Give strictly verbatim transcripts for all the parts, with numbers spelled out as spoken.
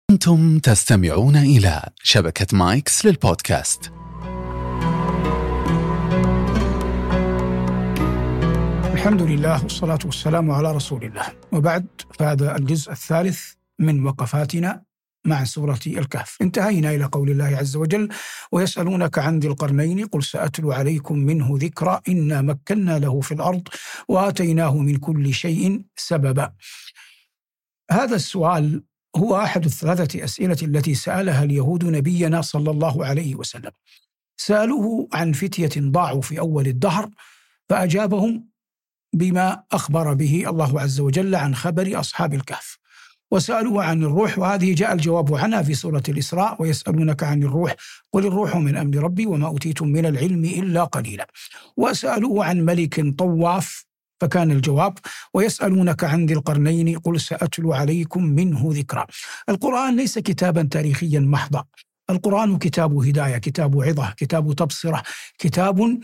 أنتم تستمعون إلى شبكة مايكس للبودكاست. الحمد لله والصلاة والسلام على رسول الله، وبعد، فهذا الجزء الثالث من وقفاتنا مع سورة الكهف. انتهينا إلى قول الله عز وجل: ويسألونك عن ذي القرنين قل سأتلو عليكم منه ذكرا إنا مكنا له في الأرض وآتيناه من كل شيء سببا. هذا السؤال هو أحد الثلاثة أسئلة التي سألها اليهود نبينا صلى الله عليه وسلم. سألوه عن فتية ضاعوا في أول الدهر فأجابهم بما أخبر به الله عز وجل عن خبر أصحاب الكهف، وسألوه عن الروح، وهذه جاء الجواب عنها في سورة الإسراء: ويسألونك عن الروح قل الروح من أمر ربي وما أوتيتم من العلم إلا قليلا. وسألوه عن ملك طواف، فكان الجواب: ويسألونك عن ذي القرنين قل سأتلو عليكم منه ذكرا. القرآن ليس كتابا تاريخيا محضا، القرآن كتاب هداية، كتاب عظة، كتاب تبصرة، كتاب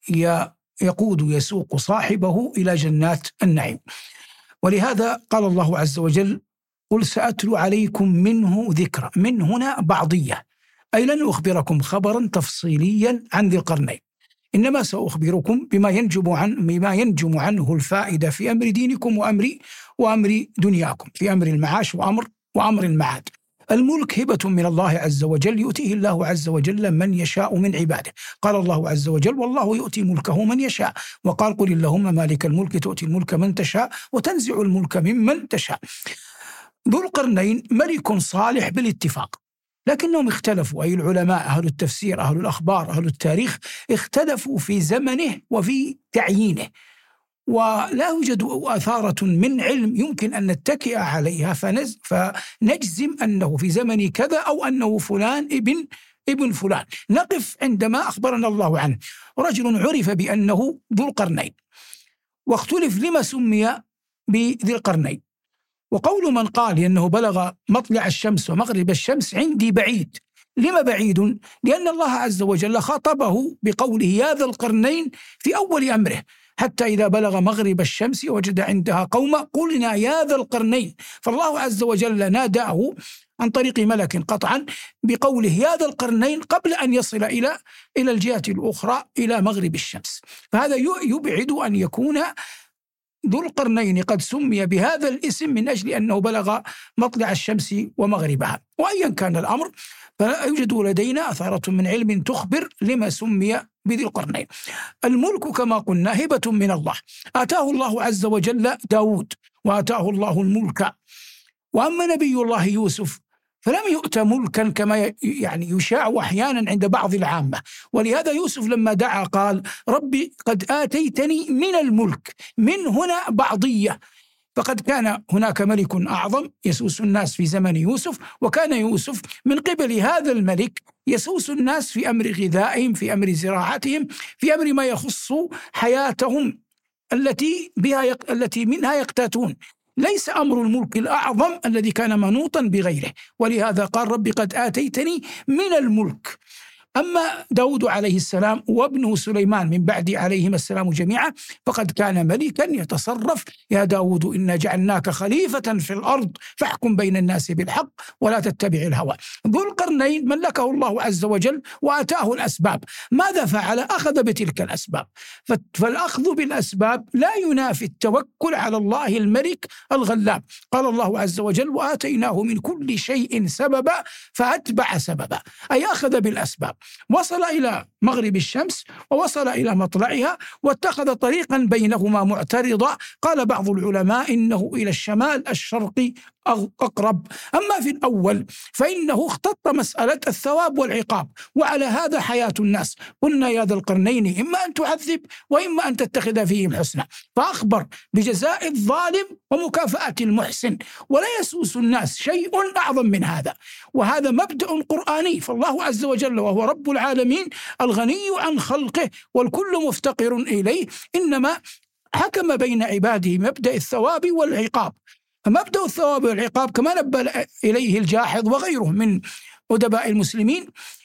يقود يسوق صاحبه إلى جنات النعيم. ولهذا قال الله عز وجل: قل سأتلو عليكم منه ذكرا. من هنا بعضية، أي لن أخبركم خبرا تفصيليا عن ذي القرنين، إنما سأخبركم بما ينجم عن بما ينجم عنه الفائدة في أمر دينكم وأمر وأمر دنياكم، في أمر المعاش وأمر وأمر المعاد. الملك هبة من الله عز وجل يؤتيه الله عز وجل من يشاء من عباده. قال الله عز وجل: والله يؤتي ملكه من يشاء. وقال: قل اللهم مالك الملك تؤتي الملك من تشاء وتنزع الملك ممن تشاء. ذو القرنين ملك صالح بالاتفاق، لكنهم اختلفوا، أي العلماء أهل التفسير أهل الأخبار أهل التاريخ اختلفوا في زمنه وفي تعيينه، ولا يوجد أثارة من علم يمكن أن نتكئ عليها فنز فنجزم أنه في زمن كذا أو أنه فلان ابن ابن فلان. نقف عندما أخبرنا الله عنه: رجل عرف بأنه ذو القرنين، واختلف لما سمي بذي القرنين. وقول من قال أنه بلغ مطلع الشمس ومغرب الشمس عندي بعيد. لما بعيد؟ لأن الله عز وجل خاطبه بقوله يا ذا القرنين في أول أمره، حتى إذا بلغ مغرب الشمس وجد عندها قوما قلنا يا ذا القرنين. فالله عز وجل ناداه عن طريق ملك قطعا بقوله يا ذا القرنين قبل أن يصل إلى إلى الجهة الأخرى إلى مغرب الشمس. فهذا يبعد أن يكون ذو القرنين قد سمي بهذا الاسم من أجل أنه بلغ مطلع الشمس ومغربها. وأيا كان الأمر، فلا يوجد لدينا أثارة من علم تخبر لما سمي بذي القرنين. الملك كما قلنا هبة من الله، آتاه الله عز وجل داود وآتاه الله الملك. وأما نبي الله يوسف فلم يؤت ملكا كما يعني يشاع أحيانا عند بعض العامة. ولهذا يوسف لما دعا قال: ربي قد آتيتني من الملك. من هنا بعضية، فقد كان هناك ملك أعظم يسوس الناس في زمن يوسف، وكان يوسف من قبل هذا الملك يسوس الناس في أمر غذائهم، في أمر زراعتهم، في أمر ما يخص حياتهم التي بها يق... التي منها يقتاتون. ليس أمر الملك الأعظم الذي كان منوطا بغيره. ولهذا قال: ربي قد آتيتني من الملك. أما داود عليه السلام وابنه سليمان من بعد عليهما السلام جميعا فقد كان ملكا يتصرف: يا داود إنا جعلناك خليفة في الأرض فاحكم بين الناس بالحق ولا تتبع الهوى. ذو القرنين ملكه الله عز وجل وآتاه الأسباب. ماذا فعل؟ أخذ بتلك الأسباب. فالأخذ بالأسباب لا ينافي التوكل على الله الملك الغلاب. قال الله عز وجل: وآتيناه من كل شيء سببا فأتبع سببا، أي أخذ بالأسباب. وصل إلى مغرب الشمس ووصل إلى مطلعها واتخذ طريقا بينهما معترضا. قال بعض العلماء إنه إلى الشمال الشرقي أقرب. أما في الأول فإنه اختط مسألة الثواب والعقاب، وعلى هذا حياة الناس. قلنا يا ذا القرنين إما أن تعذب وإما أن تتخذ فيهم حسنا، فأخبر بجزاء الظالم ومكافأة المحسن. ولا يسوس الناس شيء أعظم من هذا، وهذا مبدأ قرآني. فالله عز وجل وهو رب العالمين الغني عن خلقه والكل مفتقر إليه، إنما حكم بين عباده مبدأ الثواب والعقاب. فمبدأ الثواب والعقاب كما نبه إليه الجاحظ وغيره من أدباء المسلمين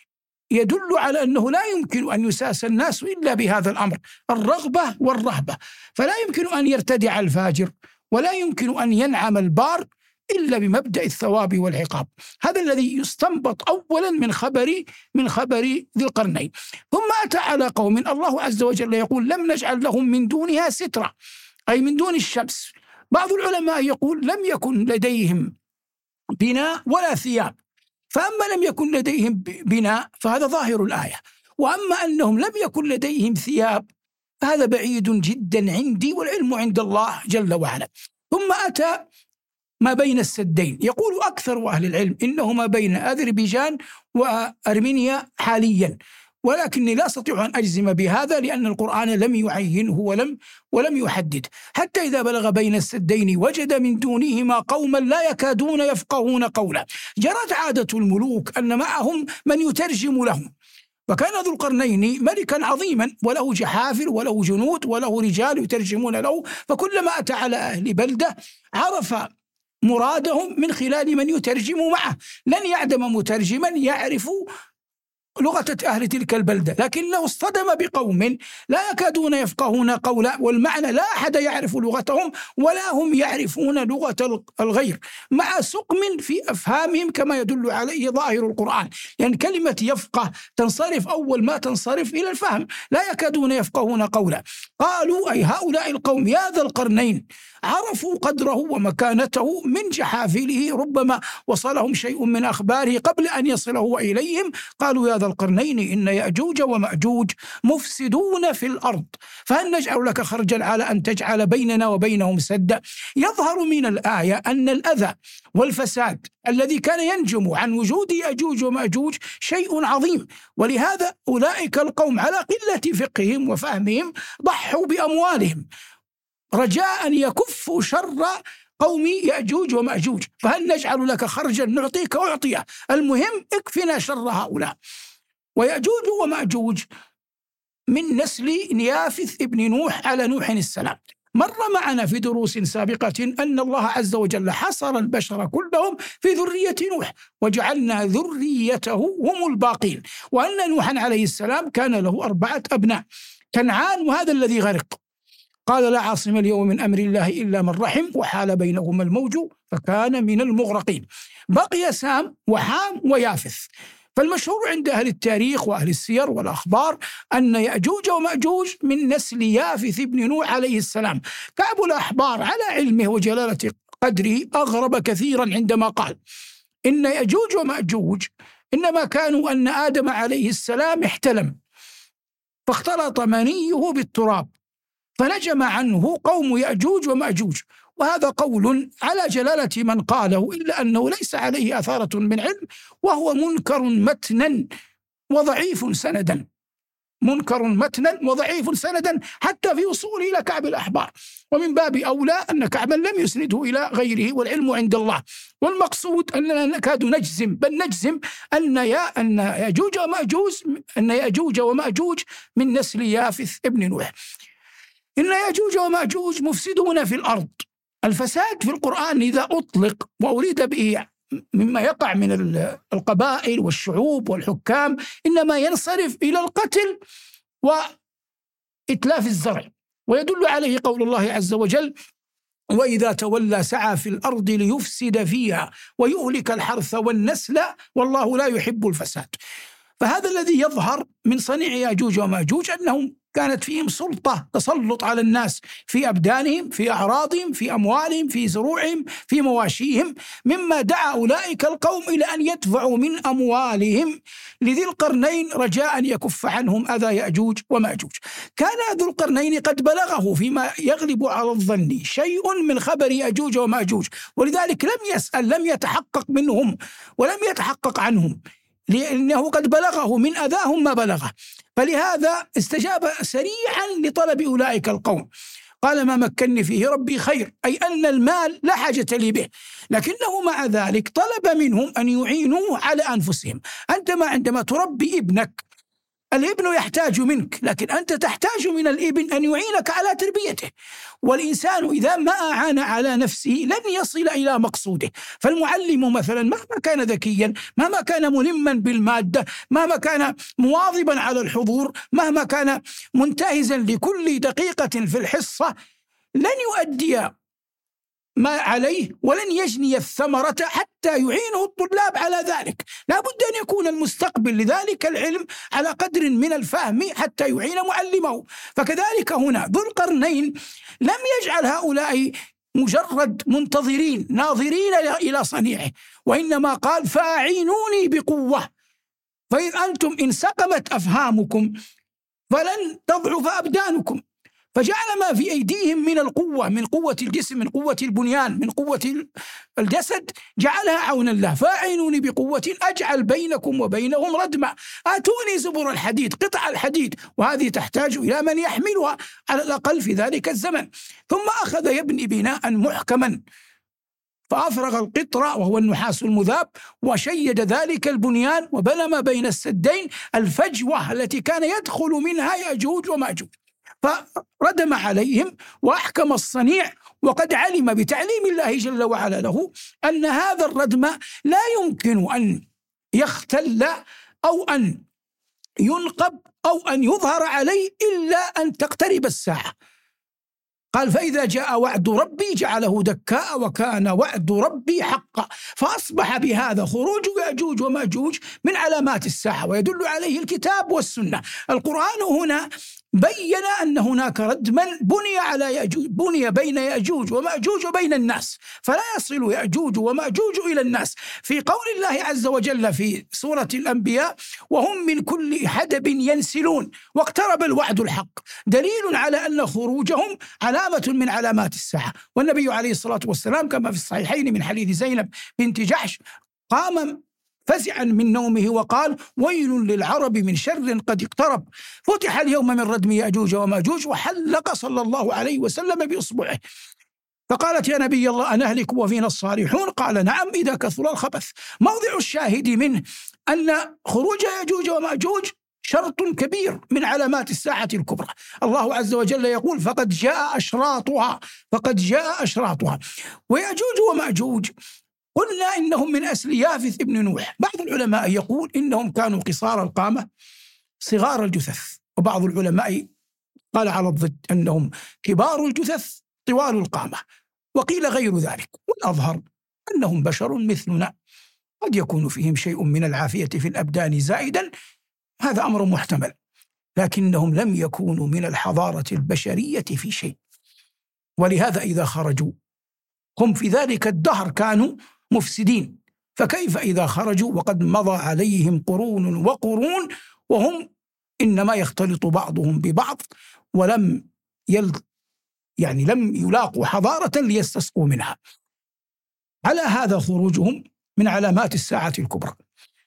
يدل على أنه لا يمكن أن يساس الناس إلا بهذا الأمر، الرغبة والرهبة. فلا يمكن أن يرتدع الفاجر ولا يمكن أن ينعم البار إلا بمبدأ الثواب والعقاب. هذا الذي يستنبط أولا من خبر من خبر ذي القرنين. ثم أتى على قوم الله عز وجل يقول لم نجعل لهم من دونها سترا، أي من دون الشمس. بعض العلماء يقول لم يكن لديهم بناء ولا ثياب، فأما لم يكن لديهم بناء فهذا ظاهر الآية، وأما أنهم لم يكن لديهم ثياب هذا بعيد جدا عندي، والعلم عند الله جل وعلا. ثم أتى ما بين السدين. يقول أكثر أهل العلم إنه ما بين أذربيجان وأرمينيا حاليا، ولكني لا أستطيع أن أجزم بهذا لأن القرآن لم يعينه ولم ولم يحدد. حتى إذا بلغ بين السدين وجد من دونهما قوما لا يكادون يفقهون قولا. جرت عادة الملوك أن معهم من يترجم لهم، فكان ذو القرنين ملكا عظيما وله جحافل وله جنود وله رجال يترجمون له، فكلما أتى على أهل بلدة عرف مرادهم من خلال من يترجم معه. لن يعدم مترجما يعرف لغة أهل تلك البلدة، لكنه اصطدم بقوم لا يكادون يفقهون قولا، والمعنى لا أحد يعرف لغتهم ولا هم يعرفون لغة الغير، مع سقم في أفهامهم كما يدل عليه ظاهر القرآن. يعني كلمة يفقه تنصرف أول ما تنصرف إلى الفهم، لا يكادون يفقهون قولا. قالوا أي هؤلاء القوم يا ذا القرنين عرفوا قدره ومكانته من جحافله، ربما وصلهم شيء من أخباره قبل أن يصله إليهم. قالوا يا ذا القرنين إن يأجوج ومأجوج مفسدون في الأرض فهل نجعل لك خرجا على أن تجعل بيننا وبينهم سدا. يظهر من الآية أن الأذى والفساد الذي كان ينجم عن وجود يأجوج ومأجوج شيء عظيم، ولهذا أولئك القوم على قلة فقههم وفهمهم ضحوا بأموالهم رجاء يكفوا شر قوم يأجوج ومأجوج. فهل نجعل لك خرجا نعطيك أعطيه، المهم اكفنا شر هؤلاء. ويأجوج ومأجوج من نسل نيافث ابن نوح على نوح السلام. مر معنا في دروس سابقة أن الله عز وجل حصر البشر كلهم في ذرية نوح وجعلنا ذريته هم الباقين، وأن نوحا عليه السلام كان له أربعة أبناء، كنعان وهذا الذي غرق. قال لا عاصم اليوم من أمر الله إلا من رحم وحال بينهما الموج فكان من المغرقين. بقي سام وحام ويافث. فالمشهور عند أهل التاريخ وأهل السير والأخبار أن يأجوج ومأجوج من نسل يافث بن نوح عليه السلام. كعب الأحبار على علمه وجلالة قدره أغرب كثيرا عندما قال إن يأجوج ومأجوج إنما كانوا أن آدم عليه السلام احتلم فاختلط منيه بالتراب فنجم عنه قوم يأجوج ومأجوج، وهذا قول على جلالة من قاله، إلا أنه ليس عليه أثارة من علم، وهو منكر متنا وضعيف سندا، منكر متنا وضعيف سندا حتى في وصوله إلى كعب الأحبار. ومن باب أولى أن كعبا لم يسنده إلى غيره والعلم عند الله. والمقصود أننا نكاد نجزم بل نجزم أن يا أن يأجوج ومأجوج أن يأجوج ومأجوج من نسل يافث ابن نوح. إن يأجوج ومأجوج مفسدون في الأرض. الفساد في القرآن إذا أطلق وأريد به مما يقع من القبائل والشعوب والحكام إنما ينصرف إلى القتل وإتلاف الزرع، ويدل عليه قول الله عز وجل وإذا تولى سعى في الأرض ليفسد فيها ويهلك الحرث والنسل والله لا يحب الفساد. فهذا الذي يظهر من صنيع يأجوج ومأجوج أنهم كانت فيهم سلطة تسلط على الناس في أبدانهم، في أعراضهم، في أموالهم، في زروعهم، في مواشيهم، مما دعا أولئك القوم إلى أن يدفعوا من أموالهم لذي القرنين رجاء يكف عنهم أذى يأجوج ومأجوج. كان ذو القرنين قد بلغه فيما يغلب على الظن شيء من خبر يأجوج ومأجوج، ولذلك لم يسأل، لم يتحقق منهم ولم يتحقق عنهم، لأنه قد بلغه من أذاهم ما بلغه. فلهذا استجاب سريعا لطلب أولئك القوم. قال ما مكنني فيه ربي خير، أي أن المال لا حاجة لي به، لكنه مع ذلك طلب منهم أن يعينوه على أنفسهم. أنت ما عندما تربي ابنك الابن يحتاج منك، لكن أنت تحتاج من الابن أن يعينك على تربيته. والإنسان إذا ما أعان على نفسه لن يصل إلى مقصوده. فالمعلم مثلا مهما كان ذكيا، مهما كان ملما بالمادة، مهما كان مواظبا على الحضور، مهما كان منتهزا لكل دقيقة في الحصة، لن يؤدي ما عليه ولن يجني الثمرة حتى يعينه الطلاب على ذلك. لا بد أن يكون المستقبل لذلك العلم على قدر من الفهم حتى يعين معلمه. فكذلك هنا ذو القرنين لم يجعل هؤلاء مجرد منتظرين ناظرين إلى صنيعه، وإنما قال فأعينوني بقوة، فإذ أنتم إن سقمت أفهامكم فلن تضعف أبدانكم. فجعل ما في أيديهم من القوة، من قوة الجسم، من قوة البنيان، من قوة الجسد، جعلها عونا له. فأعينوني بقوة أجعل بينكم وبينهم ردما، آتوني زبر الحديد، قطع الحديد، وهذه تحتاج إلى من يحملها على الأقل في ذلك الزمن. ثم أخذ يبني بناء محكما، فأفرغ القطر وهو النحاس المذاب، وشيد ذلك البنيان، وبنى ما بين السدين الفجوة التي كان يدخل منها يأجوج ومأجوج، فردم عليهم وأحكم الصنيع. وقد علم بتعليم الله جل وعلا له أن هذا الردم لا يمكن أن يختل أو أن ينقب أو أن يظهر عليه إلا أن تقترب الساعة. قال فإذا جاء وعد ربي جعله دكاء وكان وعد ربي حقا. فأصبح بهذا خروج يأجوج ومأجوج من علامات الساعة، ويدل عليه الكتاب والسنة. القرآن هنا بين أن هناك ردما بني على يأجوج، بني بين يأجوج ومأجوج وبين الناس، فلا يصل يأجوج ومأجوج إلى الناس. في قول الله عز وجل في سورة الأنبياء وهم من كل حدب ينسلون واقترب الوعد الحق، دليل على أن خروجهم علامة من علامات الساعة. والنبي عليه الصلاة والسلام كما في الصحيحين من حديث زينب بنت جحش قام فزعا من نومه وقال ويل للعرب من شر قد اقترب، فتح اليوم من ردم يأجوج ومأجوج، وحلق صلى الله عليه وسلم بإصبعه. فقالت يا نبي الله أنهلك وفينا الصالحون؟ قال نعم إذا كثر الخبث. موضع الشاهد منه أن خروج يأجوج ومأجوج شرط كبير من علامات الساعة الكبرى. الله عز وجل يقول فقد جاء أشراطها، فقد جاء أشراطها. ويأجوج ومأجوج قلنا إنهم من أسل يافث ابن نوح. بعض العلماء يقول إنهم كانوا قصار القامة صغار الجثث، وبعض العلماء قال على الضد أنهم كبار الجثث طوال القامة، وقيل غير ذلك. والأظهر أنهم بشر مثلنا، قد يكون فيهم شيء من العافية في الأبدان زائدا، هذا أمر محتمل، لكنهم لم يكونوا من الحضارة البشرية في شيء. ولهذا إذا خرجوا هم في ذلك الدهر كانوا مفسدين، فكيف إذا خرجوا وقد مضى عليهم قرون وقرون وهم إنما يختلط بعضهم ببعض، ولم يل يعني لم يلاقوا حضارة ليستسقوا منها. على هذا خروجهم من علامات الساعة الكبرى.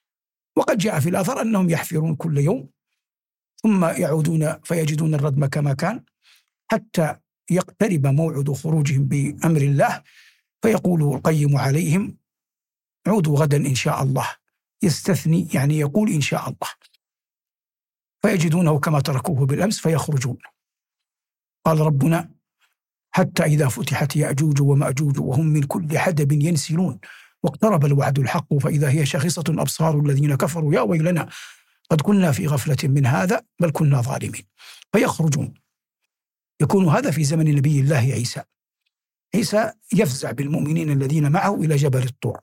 وقد جاء في الأثر أنهم يحفرون كل يوم ثم يعودون فيجدون الردم كما كان، حتى يقترب موعد خروجهم بأمر الله، فيقول القيم عليهم عودوا غدا إن شاء الله، يستثني يعني يقول إن شاء الله، فيجدونه كما تركوه بالأمس فيخرجون. قال ربنا حتى إذا فتحت يأجوج ومأجوج وهم من كل حدب ينسلون واقترب الوعد الحق فإذا هي شاخصة أبصار الذين كفروا يا ويلنا قد كنا في غفلة من هذا بل كنا ظالمين. فيخرجون. يكون هذا في زمن نبي الله عيسى. عيسى يفزع بالمؤمنين الذين معه إلى جبل الطور،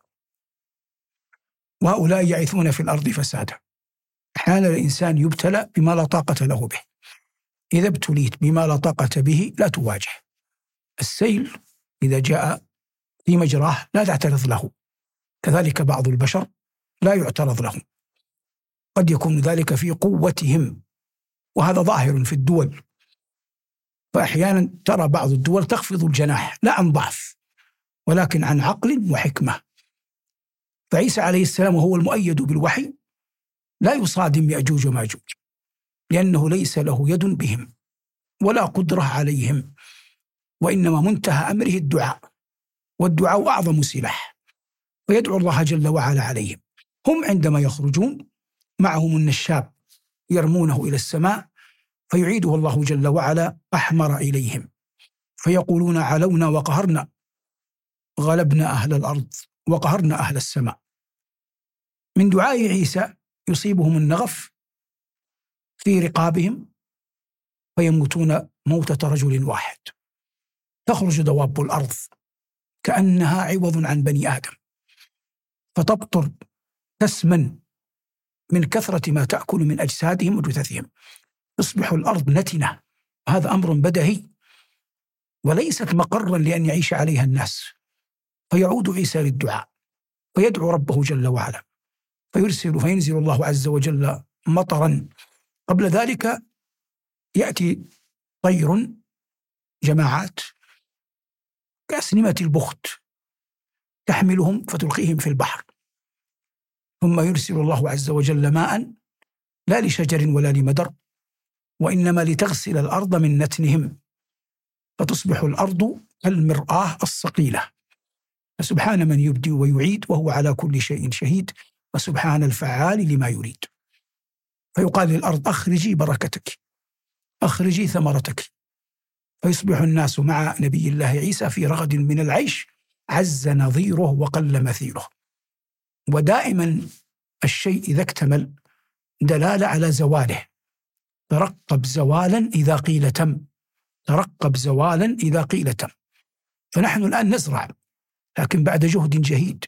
وهؤلاء يعيثون في الأرض فسادا. أحيانا الإنسان يبتلى بما لا طاقة له به. إذا ابتليت بما لا طاقة به لا تواجه. السيل إذا جاء في مجراه لا تعترض له، كذلك بعض البشر لا يعترض لهم. قد يكون ذلك في قوتهم، وهذا ظاهر في الدول، فأحيانا ترى بعض الدول تخفض الجناح لا عن ضعف ولكن عن عقل وحكمة. فعيسى عليه السلام وهو المؤيد بالوحي لا يصادم يأجوج وماجوج، لأنه ليس له يد بهم ولا قدرة عليهم، وإنما منتهى أمره الدعاء، والدعاء أعظم سلاح، فيدعو الله جل وعلا عليهم. هم عندما يخرجون معهم النشاب يرمونه إلى السماء فيعيده الله جل وعلا أحمر إليهم، فيقولون علونا وقهرنا، غلبنا أهل الأرض وقهرنا أهل السماء. من دعاء عيسى يصيبهم النغف في رقابهم فيموتون موتة رجل واحد، تخرج دواب الأرض كأنها عوض عن بني آدم، فتبطر تسمن من كثرة ما تأكل من أجسادهم وجثثهم، تصبح الأرض نتنة. هذا أمر بديهي، وليست مقرا لأن يعيش عليها الناس. فيعود عيسى للدعاء ويدعو ربه جل وعلا، فيرسل فينزل الله عز وجل مطرا. قبل ذلك يأتي طير جماعات كأسنمة البخت تحملهم فتلقيهم في البحر، ثم يرسل الله عز وجل ماء لا لشجر ولا لمدر، وإنما لتغسل الأرض من نتنهم، فتصبح الأرض كالمرآة الصقيلة. فسبحان من يبدي ويعيد وهو على كل شيء شهيد، وسبحان الفعال لما يريد. فيقال للأرض أخرجي بركتك، أخرجي ثمرتك، فيصبح الناس مع نبي الله عيسى في رغد من العيش، عز نظيره وقل مثيله. ودائما الشيء إذا اكتمل دلالة على زواله. ترقب زوالا إذا قيل تم، ترقب زوالا إذا قيل تم. فنحن الآن نزرع، لكن بعد جهد جهيد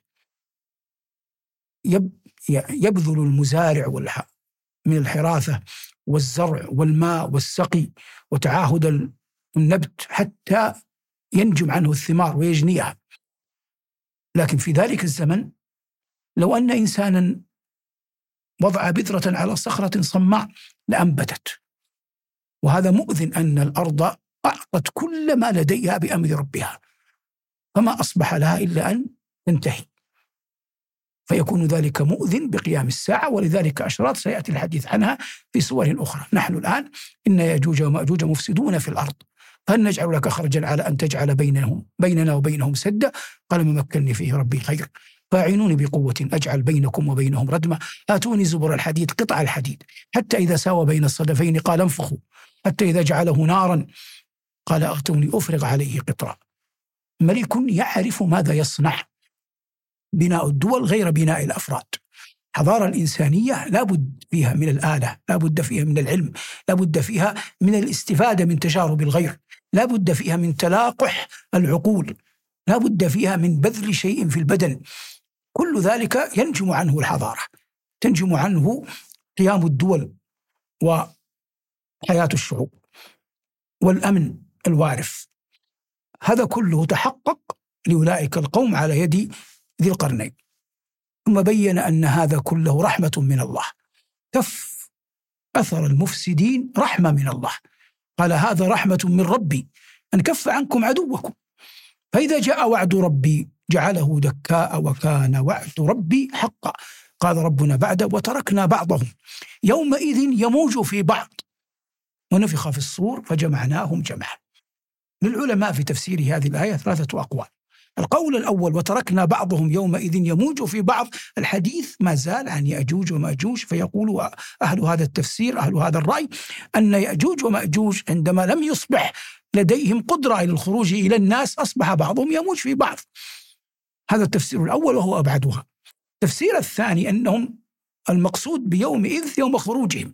يبذل المزارع من الحراثة والزرع والماء والسقي وتعاهد النبت حتى ينجم عنه الثمار ويجنيها. لكن في ذلك الزمن لو أن إنسانا وضع بذرة على صخرة صماء لأنبتت. وهذا مؤذن أن الأرض أعطت كل ما لديها بأمر ربها، فما أصبح لها إلا أن تنتهي، فيكون ذلك مؤذن بقيام الساعة. ولذلك أشراط سيأتي الحديث عنها في سور أخرى. نحن الآن إن يأجوج ومأجوج مفسدون في الأرض، فهل نجعل لك خرجا على أن تجعل بينهم بيننا وبينهم سدا؟ قال ما مكنني فيه ربي خير، فاعينوني بقوة أجعل بينكم وبينهم ردما، آتوني زبر الحديد قطع الحديد حتى إذا ساوى بين الصدفين قال انفخوا، حتى إذا جعله نارا قال آتوني أفرغ عليه قطرا. ملك يعرف ماذا يصنع. بناء الدول غير بناء الأفراد. الحضارة الإنسانية لا بد فيها من الآلة، لا بد فيها من العلم، لا بد فيها من الاستفادة من تجارب الغير، لا بد فيها من تلاقح العقول، لا بد فيها من بذل شيء في البدن. كل ذلك ينجم عنه الحضارة، تنجم عنه قيام الدول وحياة الشعوب والأمن الوارث. هذا كله تحقق لأولئك القوم على يد ذي القرنين. ثم بين أن هذا كله رحمة من الله، كف أثر المفسدين رحمة من الله. قال هذا رحمة من ربي أن كف عنكم عدوكم، فإذا جاء وعد ربي جعله دكاء وكان وعد ربي حقا. قال ربنا بعد وتركنا بعضهم يومئذ يموج في بعض ونفخ في الصور فجمعناهم جمعا. للعلماء في تفسير هذه الآية ثلاثة أقوال. القول الأول وتركنا بعضهم يومئذ يموج في بعض، الحديث ما زال عن يأجوج ومأجوج، فيقول أهل هذا التفسير أهل هذا الرأي أن يأجوج ومأجوج عندما لم يصبح لديهم قدرة إلى الخروج إلى الناس أصبح بعضهم يموج في بعض. هذا التفسير الأول وهو أبعدها. التفسير الثاني أنهم المقصود بيومئذ يوم خروجهم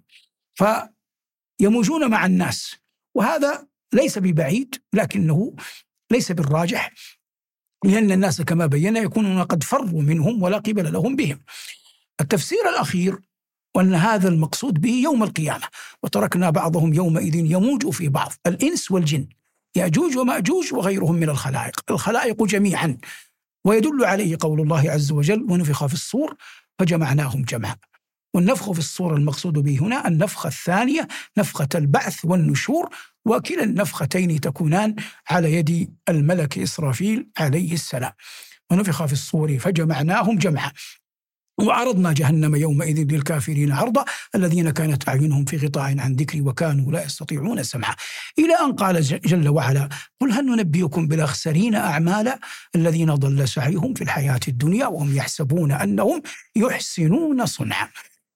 فيموجون مع الناس، وهذا ليس ببعيد لكنه ليس بالراجح، لأن الناس كما بينا يكونون قد فروا منهم ولا قبل لهم بهم. التفسير الأخير وأن هذا المقصود به يوم القيامة، وتركنا بعضهم يومئذ يموج في بعض، الإنس والجن، يأجوج ومأجوج وغيرهم من الخلائق، الخلائق جميعا. ويدل عليه قول الله عز وجل ونفخ في الصور فجمعناهم جمعا. والنفخ في الصور المقصود به هنا النفخة الثانية، نفخة البعث والنشور، وكلا النفختين تكونان على يد الملك إسرافيل عليه السلام. ونفخ في الصور فجمعناهم جمعا وعرضنا جهنم يومئذ للكافرين عرضا الذين كانت أعينهم في غطاء عن ذكري وكانوا لا يستطيعون سمعا، إلى أن قال جل وعلا قل هل ننبئكم بالأخسرين أعمالا الذين ضل سعيهم في الحياة الدنيا وهم يحسبون أنهم يحسنون صنعا.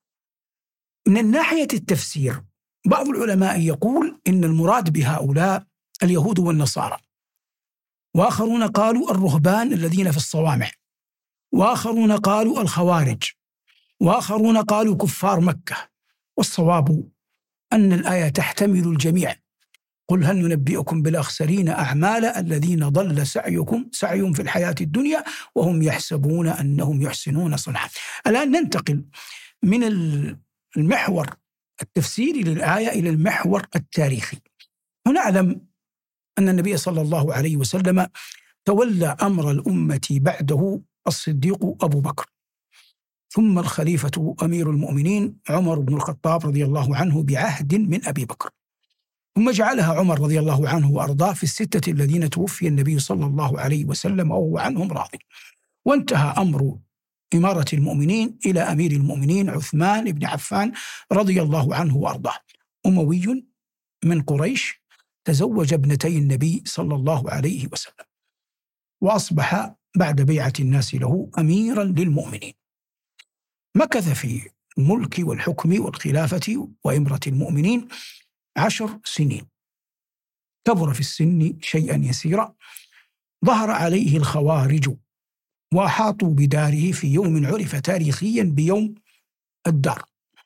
من الناحية التفسير بعض العلماء يقول إن المراد بهؤلاء اليهود والنصارى، وآخرون قالوا الرهبان الذين في الصوامع، وآخرون قالوا الخوارج، وآخرون قالوا كفار مكة. والصواب أن الآية تحتمل الجميع، قل هل ننبئكم بالأخسرين أعمالا الذين ضل سعيكم سعيهم في الحياة الدنيا وهم يحسبون أنهم يحسنون صنعا. الآن ننتقل من المحور التفسيري للآية إلى المحور التاريخي. ونعلم أن النبي صلى الله عليه وسلم تولى أمر الأمة بعده الصديق أبو بكر، ثم الخليفة أمير المؤمنين عمر بن الخطاب رضي الله عنه بعهد من أبي بكر، ثم جعلها عمر رضي الله عنه وأرضاه في الستة الذين توفي النبي صلى الله عليه وسلم وهو عنهم راض. وانتهى أمر إمارة المؤمنين إلى أمير المؤمنين عثمان بن عفان رضي الله عنه وأرضاه، أموي من قريش، تزوج ابنتي النبي صلى الله عليه وسلم، وأصبح بعد بيعة الناس له أميرا للمؤمنين. مكث في الملك والحكم والخلافة وإمرة المؤمنين عشر سنين، كبر في السن شيئا يسيرا، ظهر عليه الخوارج وأحاطوا بداره في يوم عرف تاريخيا بيوم الدار،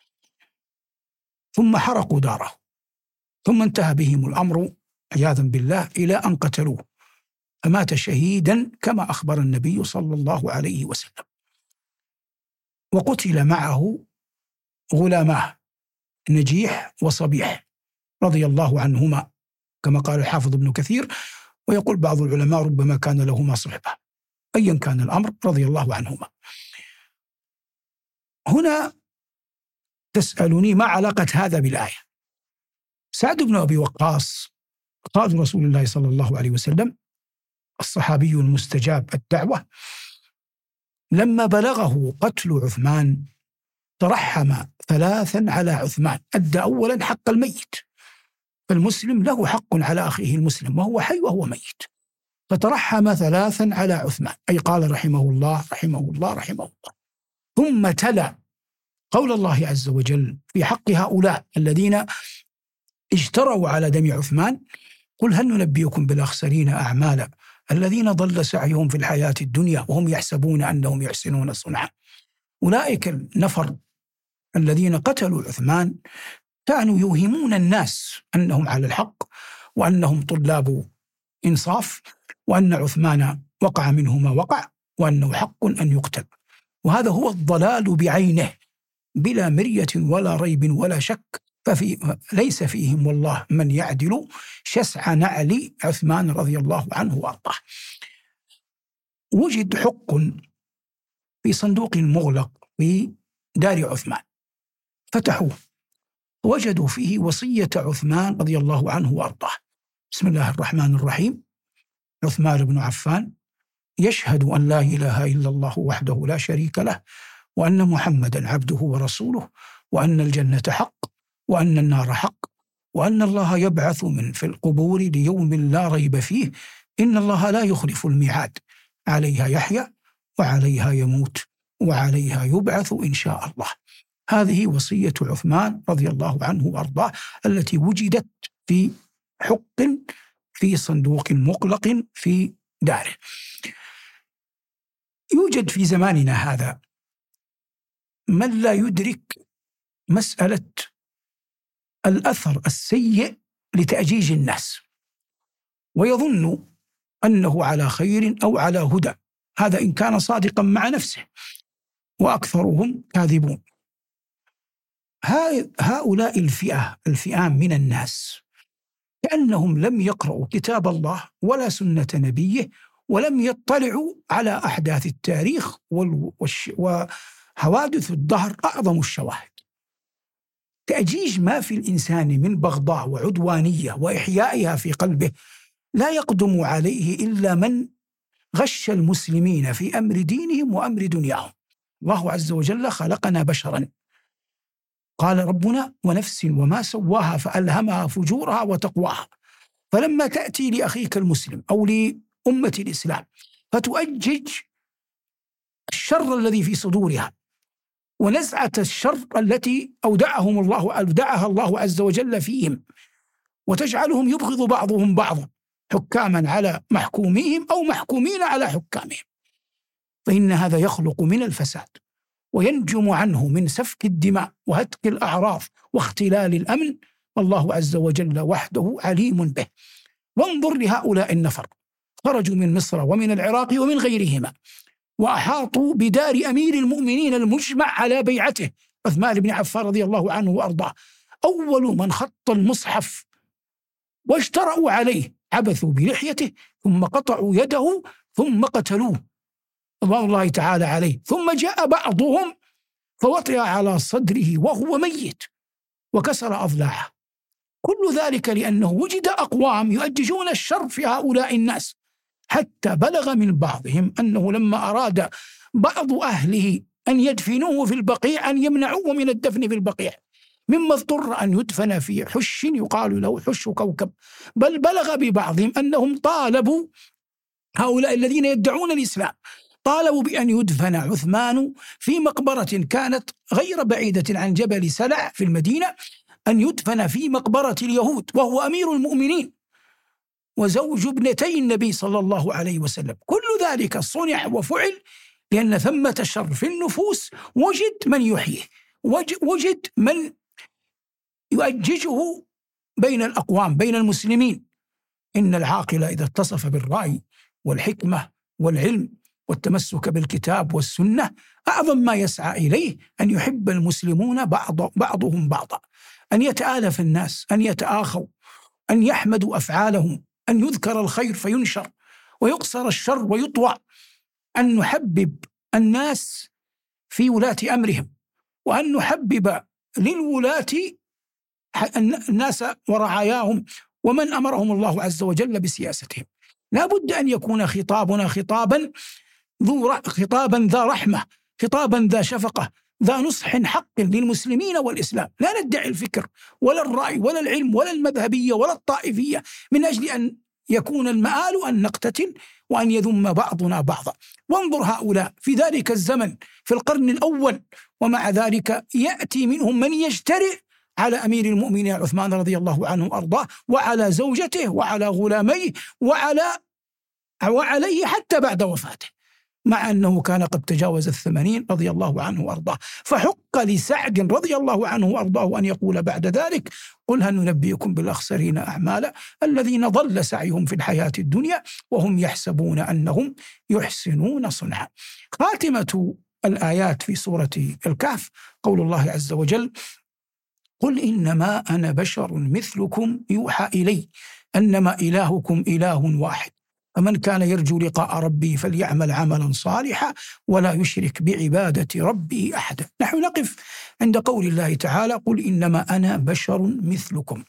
ثم حرقوا داره، ثم انتهى بهم الأمر عياذا بالله إلى أن قتلوه، فمات شهيدا كما أخبر النبي صلى الله عليه وسلم. وقتل معه غلاماه نجيح وصبيح رضي الله عنهما كما قال الحافظ ابن كثير، ويقول بعض العلماء ربما كان لهما صحبة، أيا كان الأمر رضي الله عنهما. هنا تسألني ما علاقة هذا بالآية؟ سعد بن أبي وقاص قائد رسول الله صلى الله عليه وسلم، الصحابي المستجاب الدعوة، لما بلغه قتل عثمان ترحم ثلاثا على عثمان. أدى أولا حق الميت، فالمسلم له حق على أخيه المسلم وهو حي وهو ميت، فترحم ثلاثا على عثمان، أي قال رحمه الله رحمه الله رحمه الله. ثم تلا قول الله عز وجل في حق هؤلاء الذين اجتروا على دم عثمان: قل هل ننبئكم بالأخسرين أعمالا الذين ضل سعيهم في الحياة الدنيا وهم يحسبون أنهم يحسنون صنعا. أولئك النفر الذين قتلوا عثمان كانوا يوهمون الناس أنهم على الحق وأنهم طلاب إنصاف، وأن عثمان وقع منه ما وقع وأنه حق أن يقتل. وهذا هو الضلال بعينه بلا مرية ولا ريب ولا شك، ففي ليس فيهم والله من يعدل شسع نعل عثمان رضي الله عنه وأرضاه. وجد حق في صندوق مغلق في دار عثمان، فتحوه وجدوا فيه وصية عثمان رضي الله عنه وأرضاه. بسم الله الرحمن الرحيم: عثمان بن عفان يشهد أن لا إله إلا الله وحده لا شريك له، وأن محمدا عبده ورسوله، وأن الجنة حق وأن النار حق، وأن الله يبعث من في القبور ليوم لا ريب فيه، إن الله لا يخلف الميعاد، عليها يحيى وعليها يموت وعليها يبعث إن شاء الله. هذه وصية عثمان رضي الله عنه وأرضاه التي وجدت في حق في صندوق مغلق في داره. يوجد في زماننا هذا من لا يدرك مسألة الأثر السيء لتأجيج الناس، ويظن أنه على خير أو على هدى، هذا إن كان صادقا مع نفسه، وأكثرهم كاذبون. هؤلاء الفئة الفئام من الناس كأنهم لم يقرأوا كتاب الله ولا سنة نبيه، ولم يطلعوا على أحداث التاريخ وحوادث الدهر أعظم الشواهد. تأجيج ما في الإنسان من بغضاء وعدوانية وإحيائها في قلبه لا يقدم عليه إلا من غش المسلمين في أمر دينهم وأمر دنياهم. الله عز وجل خلقنا بشرا، قال ربنا: ونفس وما سواها فألهمها فجورها وتقواها. فلما تأتي لأخيك المسلم أو لأمة الإسلام فتؤجج الشر الذي في صدورها ونزعة الشر التي أودعهم الله أودعها الله عز وجل فيهم، وتجعلهم يبغض بعضهم بعضا، حكاما على محكوميهم أو محكومين على حكامهم، فإن هذا يخلق من الفساد وينجم عنه من سفك الدماء وهتك الأعراض واختلال الأمن والله عز وجل وحده عليم به. وانظر لهؤلاء النفر، خرجوا من مصر ومن العراق ومن غيرهما، وأحاطوا بدار أمير المؤمنين المجمع على بيعته عثمان بن عفان رضي الله عنه وأرضاه، أول من خط المصحف واجترأوا عليه، عبثوا بلحيته ثم قطعوا يده ثم قتلوه رضوان الله تعالى عليه. ثم جاء بعضهم فوطئ على صدره وهو ميت وكسر أضلاعه. كل ذلك لأنه وجد أقوام يؤججون الشر في هؤلاء الناس، حتى بلغ من بعضهم أنه لما أراد بعض أهله أن يدفنوه في البقيع أن يمنعوه من الدفن في البقيع، مما اضطر أن يدفن في حش يقال له حش كوكب. بل بلغ ببعضهم أنهم طالبوا، هؤلاء الذين يدعون الإسلام، طالبوا بأن يدفن عثمان في مقبرة كانت غير بعيدة عن جبل سلع في المدينة، أن يدفن في مقبرة اليهود وهو أمير المؤمنين وزوج ابنتي النبي صلى الله عليه وسلم. كل ذلك صنع وفعل لأن ثمة شر في النفوس، وجد من يحييه، وجد من يؤججه بين الأقوام بين المسلمين. إن العاقل إذا اتصف بالرأي والحكمة والعلم والتمسك بالكتاب والسنة أعظم ما يسعى إليه أن يحب المسلمون بعض بعضهم بعضا، أن يتآلف الناس، أن يتآخوا، أن يحمدوا أفعالهم، أن يذكر الخير فينشر ويقصر الشر ويطوع، أن نحبب الناس في ولاة أمرهم، وأن نحبب للولاة الناس ورعاياهم ومن أمرهم الله عز وجل بسياستهم. لا بد أن يكون خطابنا خطابا ذو خطابا ذا رحمة، خطابا ذا شفقة، ذا نصح حق للمسلمين والإسلام. لا ندعي الفكر ولا الرأي ولا العلم ولا المذهبية ولا الطائفية من أجل أن يكون المآل أن نقتتل وأن يذم بعضنا بعضا. وانظر هؤلاء في ذلك الزمن في القرن الأول، ومع ذلك يأتي منهم من يجترئ على أمير المؤمنين عثمان رضي الله عنه وأرضاه، وعلى زوجته وعلى غلاميه وعلى وعليه حتى بعد وفاته، مع أنه كان قد تجاوز الثمانين رضي الله عنه وأرضاه. فحق لسعد رضي الله عنه وأرضاه أن يقول بعد ذلك: قل هل ننبئكم بالأخسرين أعمالا الذين ضل سعيهم في الحياة الدنيا وهم يحسبون أنهم يحسنون صنعا. خاتمة الآيات في سورة الكهف قول الله عز وجل: قل إنما أنا بشر مثلكم يوحى إلي أنما إلهكم إله واحد فمن كان يرجو لقاء ربه فليعمل عملا صالحا ولا يشرك بعبادة ربه أحدا. نحن نقف عند قول الله تعالى: قل إنما أنا بشر مثلكم.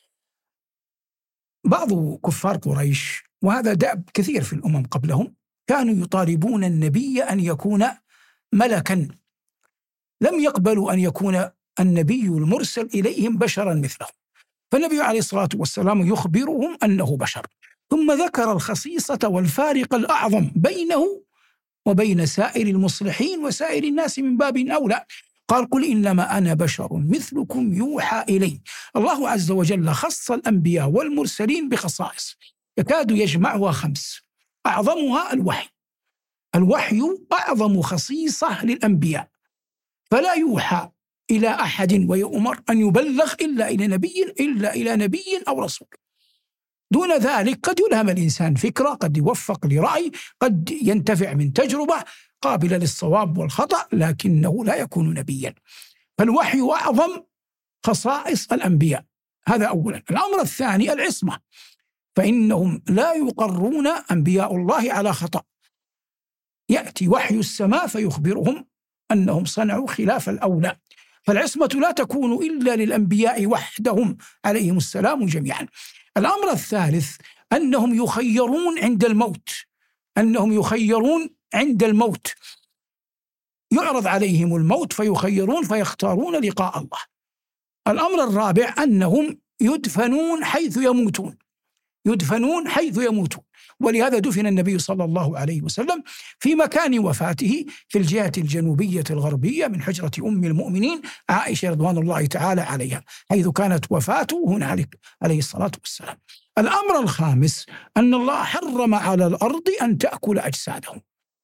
بعض كفار قريش، وهذا دأب كثير في الأمم قبلهم، كانوا يطالبون النبي أن يكون ملكا، لم يقبلوا أن يكون النبي المرسل إليهم بشرا مثلهم. فالنبي عليه الصلاة والسلام يخبرهم أنه بشر، ثم ذكر الخصيصة والفارق الأعظم بينه وبين سائر المصلحين وسائر الناس من باب أولى. قال: قل إنما أنا بشر مثلكم يوحى إلي. الله عز وجل خص الأنبياء والمرسلين بخصائص يكاد يجمعها خمس، أعظمها الوحي. الوحي أعظم خصيصة للأنبياء، فلا يوحى إلى أحد ويؤمر أن يبلغ إلا إلى نبي إلا إلى نبي أو رسول. دون ذلك قد يلهم الإنسان فكرة، قد يوفق لرأي، قد ينتفع من تجربة قابلة للصواب والخطأ، لكنه لا يكون نبيا. فالوحي أعظم خصائص الأنبياء، هذا أولا. الأمر الثاني العصمة، فإنهم لا يقرون أنبياء الله على خطأ. يأتي وحي السماء فيخبرهم أنهم صنعوا خلاف الأولى، فالعصمة لا تكون إلا للأنبياء وحدهم عليهم السلام جميعا. الأمر الثالث أنهم يخيرون عند الموت، أنهم يخيرون عند الموت، يعرض عليهم الموت فيخيرون فيختارون لقاء الله. الأمر الرابع أنهم يدفنون حيث يموتون، يدفنون حيث يموتون. ولهذا دفن النبي صلى الله عليه وسلم في مكان وفاته في الجهة الجنوبية الغربية من حجرة أم المؤمنين عائشة رضوان الله تعالى عليها، حيث كانت وفاته هنالك عليه الصلاة والسلام. الأمر الخامس أن الله حرم على الأرض أن تأكل أجسادهم،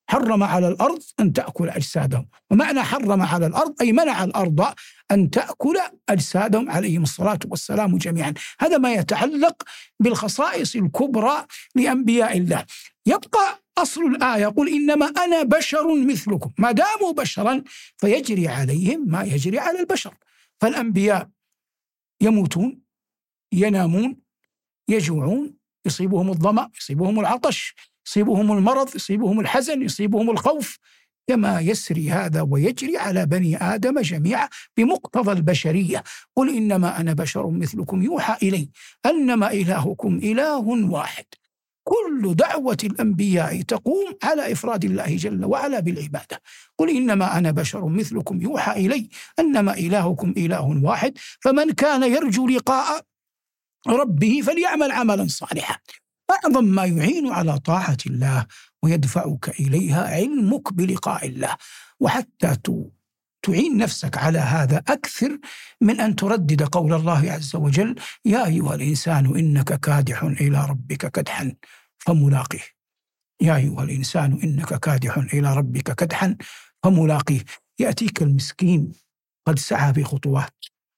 حرم على الأرض أن تأكل أجسادهم. ومعنى حرم على الأرض أي منع الأرض أن تأكل أجسادهم عليهم الصلاة والسلام جميعا. هذا ما يتعلق بالخصائص الكبرى لأنبياء الله. يبقى أصل الآية: قل إنما أنا بشر مثلكم. ما داموا بشرا فيجري عليهم ما يجري على البشر. فالأنبياء يموتون، ينامون، يجوعون، يصيبهم الظمأ، يصيبهم العطش، يصيبهم المرض، يصيبهم الحزن، يصيبهم الخوف، كما يسري هذا ويجري على بني آدم جميعا بمقتضى البشرية. قل إنما أنا بشر مثلكم يوحى إلي أنما إلهكم إله واحد. كل دعوة الأنبياء تقوم على إفراد الله جل وعلا بالعبادة. قل إنما أنا بشر مثلكم يوحى إلي أنما إلهكم إله واحد، فمن كان يرجو لقاء ربه فليعمل عملا صالحا. أعظم ما يعين على طاعة الله ويدفعك إليها علمك بلقاء الله. وحتى تعين نفسك على هذا أكثر من أن تردد قول الله عز وجل: يا أيها الإنسان إنك كادح إلى ربك كدحا فملاقيه. يا أيها الإنسان إنك كادح إلى ربك كدحا فملاقيه. يأتيك المسكين قد سعى بخطوات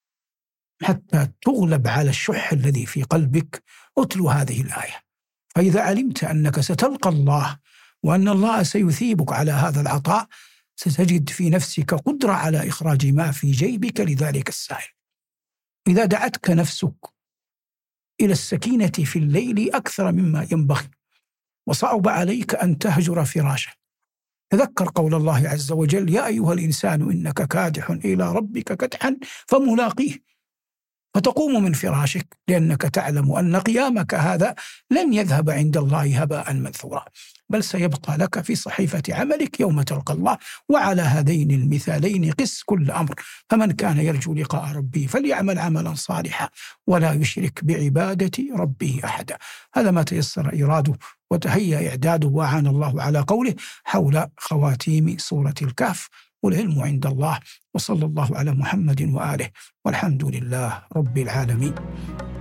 حتى تغلب على الشح الذي في قلبك. أتلو هذه الآية، فإذا علمت أنك ستلقى الله وأن الله سيثيبك على هذا العطاء ستجد في نفسك قدرة على إخراج ما في جيبك لذلك السائل. إذا دعتك نفسك إلى السكينة في الليل أكثر مما ينبغي وصعب عليك أن تهجر فراشك، تذكر قول الله عز وجل: يا أيها الإنسان إنك كادح إلى ربك كدحا فملاقيه. فتقوم من فراشك لأنك تعلم أن قيامك هذا لن يذهب عند الله هباء منثورا، بل سيبقى لك في صحيفة عملك يوم تلقى الله. وعلى هذين المثالين قس كل أمر. فمن كان يرجو لقاء ربه فليعمل عملا صالحا ولا يشرك بعبادة ربه أحدا. هذا ما تيسر إراده وتهيأ إعداده وأعان الله على قوله حول خواتيم سورة الكهف. والعلم عند الله، وصلى الله على محمد وآله، والحمد لله رب العالمين.